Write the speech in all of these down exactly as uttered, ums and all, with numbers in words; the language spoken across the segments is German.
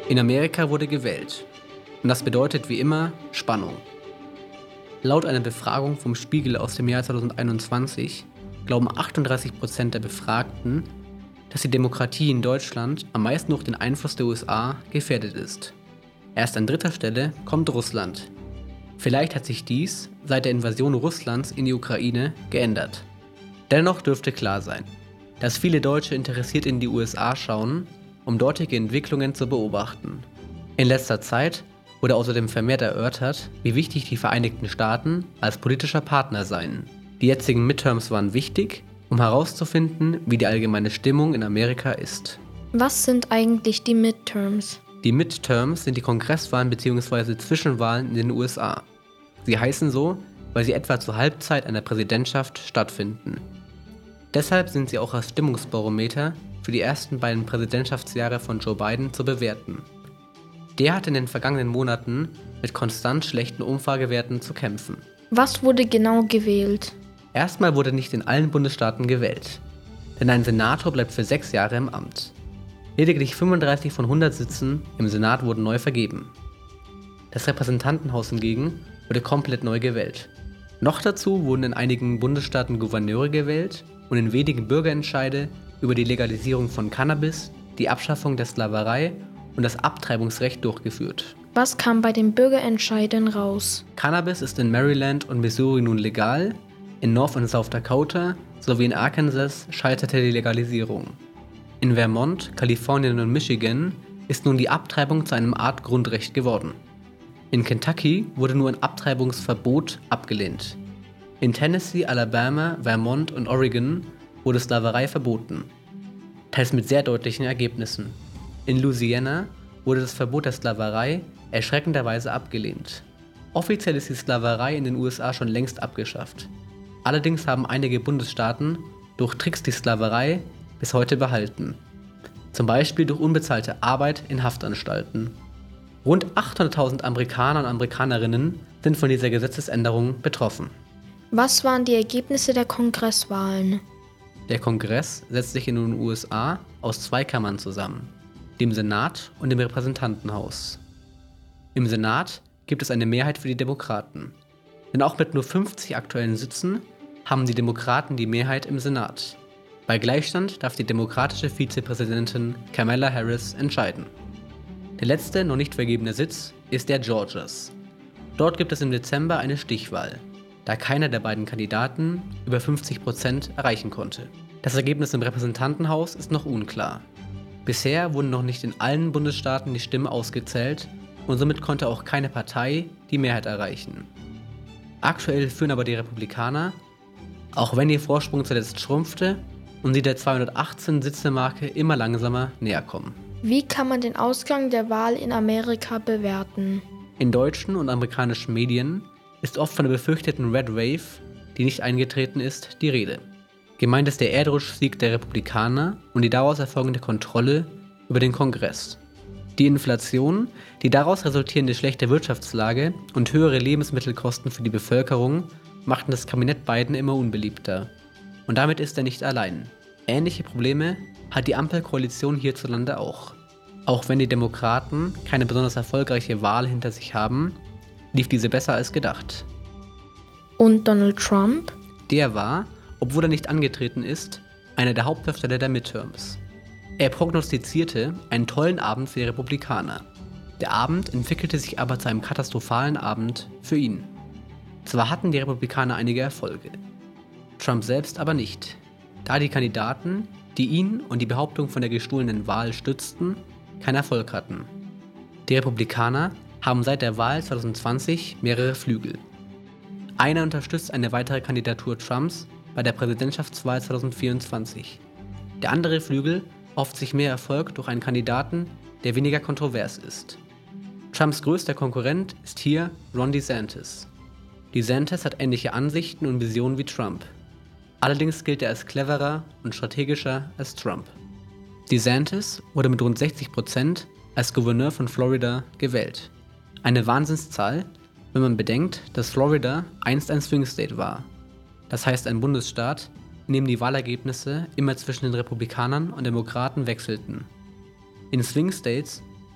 In Amerika wurde gewählt. Und das bedeutet wie immer Spannung. Laut einer Befragung vom Spiegel aus dem Jahr zweitausendeinundzwanzig glauben achtunddreißig Prozent der Befragten, dass die Demokratie in Deutschland am meisten durch den Einfluss der U S A gefährdet ist. Erst an dritter Stelle kommt Russland. Vielleicht hat sich dies seit der Invasion Russlands in die Ukraine geändert. Dennoch dürfte klar sein, dass viele Deutsche interessiert in die U S A schauen, um dortige Entwicklungen zu beobachten. In letzter Zeit wurde außerdem vermehrt erörtert, wie wichtig die Vereinigten Staaten als politischer Partner seien. Die jetzigen Midterms waren wichtig, um herauszufinden, wie die allgemeine Stimmung in Amerika ist. Was sind eigentlich die Midterms? Die Midterms sind die Kongresswahlen bzw. Zwischenwahlen in den U S A. Sie heißen so, weil sie etwa zur Halbzeit einer Präsidentschaft stattfinden. Deshalb sind sie auch als Stimmungsbarometer für die ersten beiden Präsidentschaftsjahre von Joe Biden zu bewerten. Der hat in den vergangenen Monaten mit konstant schlechten Umfragewerten zu kämpfen. Was wurde genau gewählt? Erstmal wurde nicht in allen Bundesstaaten gewählt, denn ein Senator bleibt für sechs Jahre im Amt. Lediglich fünfunddreißig von hundert Sitzen im Senat wurden neu vergeben. Das Repräsentantenhaus hingegen wurde komplett neu gewählt. Noch dazu wurden in einigen Bundesstaaten Gouverneure gewählt und in wenigen Bürgerentscheide über die Legalisierung von Cannabis, die Abschaffung der Sklaverei und das Abtreibungsrecht durchgeführt. Was kam bei den Bürgerentscheiden raus? Cannabis ist in Maryland und Missouri nun legal, in North und South Dakota sowie in Arkansas scheiterte die Legalisierung. In Vermont, Kalifornien und Michigan ist nun die Abtreibung zu einem Art Grundrecht geworden. In Kentucky wurde nur ein Abtreibungsverbot abgelehnt. In Tennessee, Alabama, Vermont und Oregon wurde Sklaverei verboten, teils mit sehr deutlichen Ergebnissen. In Louisiana wurde das Verbot der Sklaverei erschreckenderweise abgelehnt. Offiziell ist die Sklaverei in den U S A schon längst abgeschafft. Allerdings haben einige Bundesstaaten durch Tricks die Sklaverei bis heute behalten. Zum Beispiel durch unbezahlte Arbeit in Haftanstalten. Rund achthunderttausend Amerikaner und Amerikanerinnen sind von dieser Gesetzesänderung betroffen. Was waren die Ergebnisse der Kongresswahlen? Der Kongress setzt sich in den U S A aus zwei Kammern zusammen, dem Senat und dem Repräsentantenhaus. Im Senat gibt es eine Mehrheit für die Demokraten. Denn auch mit nur fünfzig aktuellen Sitzen haben die Demokraten die Mehrheit im Senat. Bei Gleichstand darf die demokratische Vizepräsidentin Kamala Harris entscheiden. Der letzte noch nicht vergebene Sitz ist der Georgias. Dort gibt es im Dezember eine Stichwahl, da keiner der beiden Kandidaten über fünfzig Prozent erreichen konnte. Das Ergebnis im Repräsentantenhaus ist noch unklar. Bisher wurden noch nicht in allen Bundesstaaten die Stimmen ausgezählt und somit konnte auch keine Partei die Mehrheit erreichen. Aktuell führen aber die Republikaner, auch wenn ihr Vorsprung zuletzt schrumpfte und sie der zweihundertachtzehn-Sitze-Marke immer langsamer näher kommen. Wie kann man den Ausgang der Wahl in Amerika bewerten? In deutschen und amerikanischen Medien ist oft von der befürchteten Red Wave, die nicht eingetreten ist, die Rede. Gemeint ist der Erdrutschsieg der Republikaner und die daraus erfolgende Kontrolle über den Kongress. Die Inflation, die daraus resultierende schlechte Wirtschaftslage und höhere Lebensmittelkosten für die Bevölkerung machten das Kabinett Biden immer unbeliebter. Und damit ist er nicht allein. Ähnliche Probleme hat die Ampelkoalition hierzulande auch. Auch wenn die Demokraten keine besonders erfolgreiche Wahl hinter sich haben, lief diese besser als gedacht. Und Donald Trump? Der war, obwohl er nicht angetreten ist, einer der Hauptdarsteller der Midterms. Er prognostizierte einen tollen Abend für die Republikaner. Der Abend entwickelte sich aber zu einem katastrophalen Abend für ihn. Zwar hatten die Republikaner einige Erfolge, Trump selbst aber nicht, da die Kandidaten, die ihn und die Behauptung von der gestohlenen Wahl stützten, keinen Erfolg hatten. Die Republikaner haben seit der Wahl zwanzig zwanzig mehrere Flügel. Einer unterstützt eine weitere Kandidatur Trumps bei der Präsidentschaftswahl zwanzig vierundzwanzig. Der andere Flügel hofft sich mehr Erfolg durch einen Kandidaten, der weniger kontrovers ist. Trumps größter Konkurrent ist hier Ron DeSantis. DeSantis hat ähnliche Ansichten und Visionen wie Trump. Allerdings gilt er als cleverer und strategischer als Trump. DeSantis wurde mit rund sechzig Prozent als Gouverneur von Florida gewählt. Eine Wahnsinnszahl, wenn man bedenkt, dass Florida einst ein Swing State war. Das heißt ein Bundesstaat, in dem die Wahlergebnisse immer zwischen den Republikanern und Demokraten wechselten. In Swing States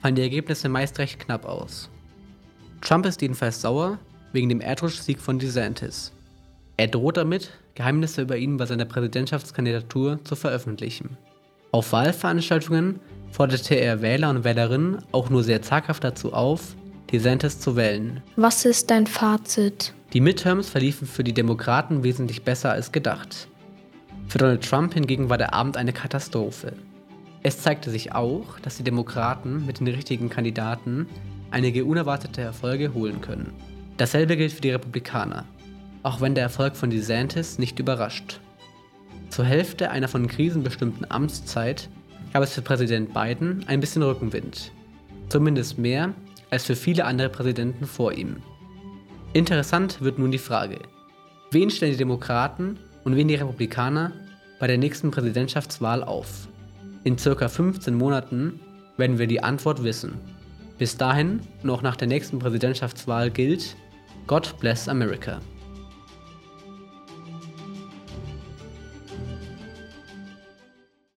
fallen die Ergebnisse meist recht knapp aus. Trump ist jedenfalls sauer wegen dem Erdrutschsieg von DeSantis. Er droht damit, Geheimnisse über ihn bei seiner Präsidentschaftskandidatur zu veröffentlichen. Auf Wahlveranstaltungen forderte er Wähler und Wählerinnen auch nur sehr zaghaft dazu auf, DeSantis zu wählen. Was ist dein Fazit? Die Midterms verliefen für die Demokraten wesentlich besser als gedacht. Für Donald Trump hingegen war der Abend eine Katastrophe. Es zeigte sich auch, dass die Demokraten mit den richtigen Kandidaten einige unerwartete Erfolge holen können. Dasselbe gilt für die Republikaner, auch wenn der Erfolg von DeSantis nicht überrascht. Zur Hälfte einer von Krisen bestimmten Amtszeit gab es für Präsident Biden ein bisschen Rückenwind. Zumindest mehr als für viele andere Präsidenten vor ihm. Interessant wird nun die Frage: Wen stellen die Demokraten und wen die Republikaner bei der nächsten Präsidentschaftswahl auf? In circa fünfzehn Monaten werden wir die Antwort wissen. Bis dahin und auch nach der nächsten Präsidentschaftswahl gilt: God bless America.